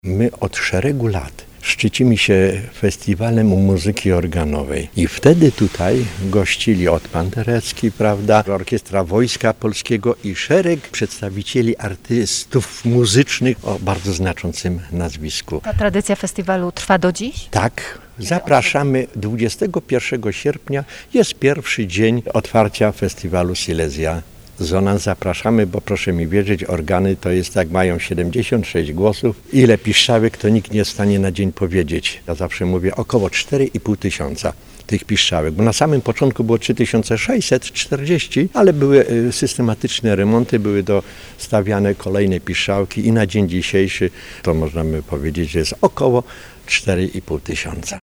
My od szeregu lat szczycimy się festiwalem muzyki organowej i wtedy tutaj gościli od Panderecki, prawda, Orkiestra Wojska Polskiego i szereg przedstawicieli artystów muzycznych o bardzo znaczącym nazwisku. Ta tradycja festiwalu trwa do dziś? Tak, zapraszamy 21 sierpnia, jest pierwszy dzień otwarcia festiwalu Silesia. Zona zapraszamy, bo proszę mi wierzyć, organy to jest tak, mają 76 głosów. Ile piszczałek, to nikt nie jest w stanie na dzień powiedzieć. Ja zawsze mówię około 4,5 tysiąca tych piszczałek, bo na samym początku było 3640, ale były systematyczne remonty, były dostawiane kolejne piszczałki i na dzień dzisiejszy to można by powiedzieć, że jest około 4,5 tysiąca.